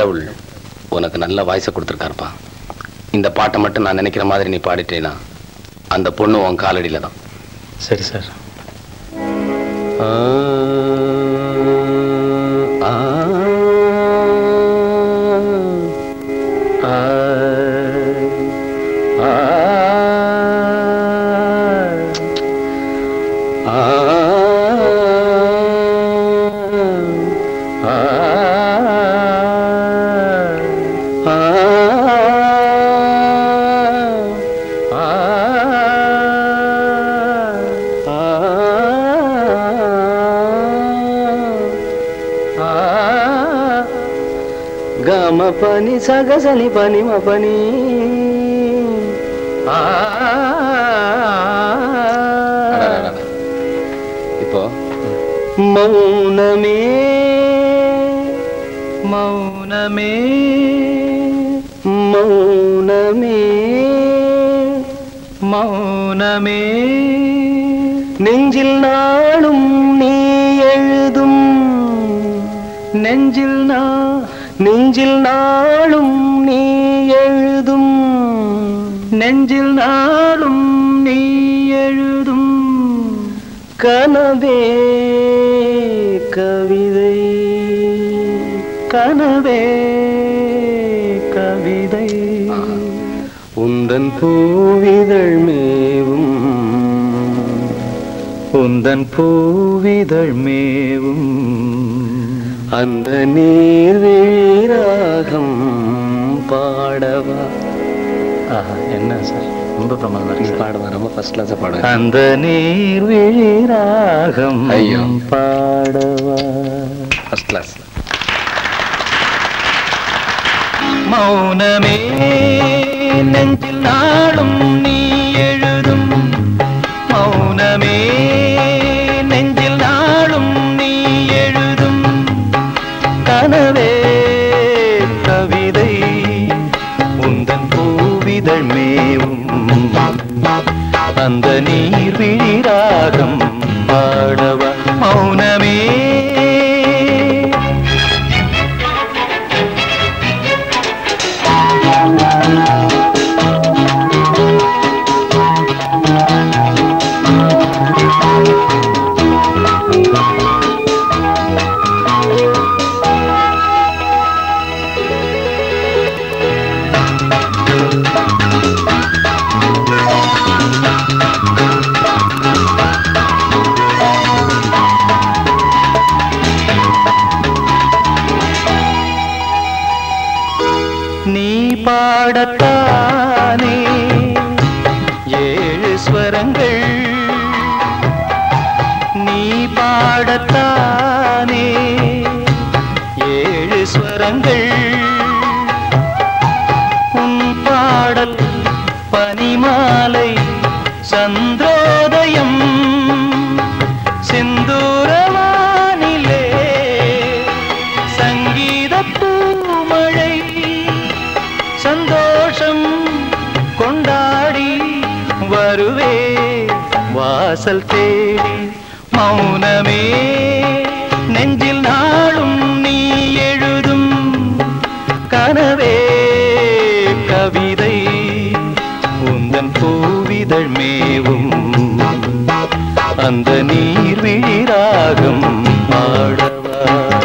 கடவுள் உனக்கு நல்ல வாய்ஸை கொடுத்துருக்காருப்பா. இந்த பாட்டை மட்டும் நான் நினைக்கிற மாதிரி நீ பாடிட்டேனா அந்த பொண்ணு உன் காலடியில தான். சரி சார். గమ పని సగసని పని మ పని இப்போ மௌனமே மௌனமே மௌனமே மௌனமே நெஞ்சில் நாளும் நீ எழுதும் நெஞ்சில் நாளும் நீ எழுதும் நெஞ்சில் நாளும் நீ எழுதும் கனவே கவிதை கனவே கவிதை உந்தன் பூவிதழ் மேவும் உந்தன் பூவிதழ் மேவும் அந்த நீர்வீராகம் பாடவா. என்ன சார் ரொம்ப பிரமாதமா இருக்கு. பாடுவா, ரொம்ப ஃபர்ஸ்ட் கிளாஸா பாடுவேன். அந்த நீர்வீராகம் ஐயோ பாடவா. First class. மௌனமே நெஞ்சில் நாளும் நீ எழுதும் மௌனமே நெஞ்சில் நாளும் நீ எழுதும் கனவே கவிதை உந்தன் பூவிதழ் மேவும் அந்த நீர்வீராகம் பாடவா. மௌனமே நீ பாடத்தானே ஏழு ஸ்வரங்கள் நீ பாடத்தானே ஏழு ஸ்வரங்கள் உன் பாடல் பனிமாலை சந்திரோதயம் சிந்தூரவானிலே சங்கீத பூமழை சந்தோஷம் கொண்டாடி வருவே வாசல் தேடி. மௌனமே நெஞ்சில் நாளும் நீ எழுதும் கனவே கவிதை உந்தன் பூவிதழ் மேவும் அந்த நீர்வீராகம் பாடவா.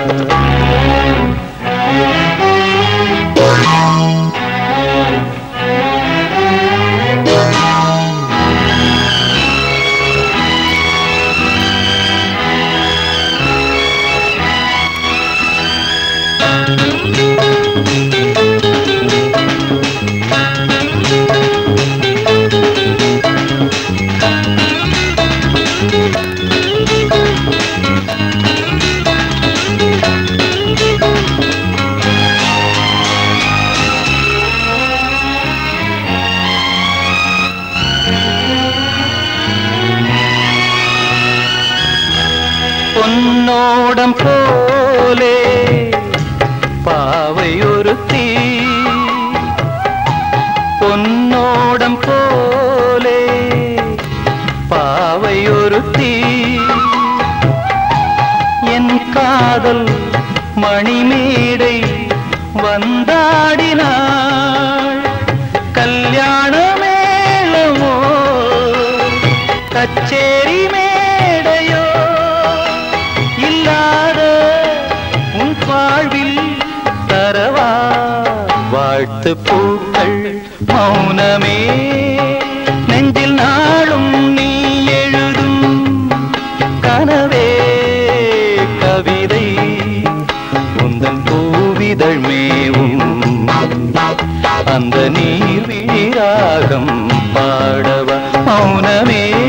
பொன்னோடம் போலே பாவை ஒருத்தி பொன்னோடம் போலே பாவை ஒருத்தி என் காதல் மணிமேடை வந்தாடினாள் கல்யாண மேளமோ கச்சேரி மேடையோ இல்லாத உன் வாழ்வில் தரவா வாழ்த்து பூக்கள் மௌனமே நெஞ்சில் நாளும் நீ எழுதும் கனவே கவிதை உந்தன் பூவிதழ் மேவும் அந்த நீர் வீராகம் பாடவ மௌனமே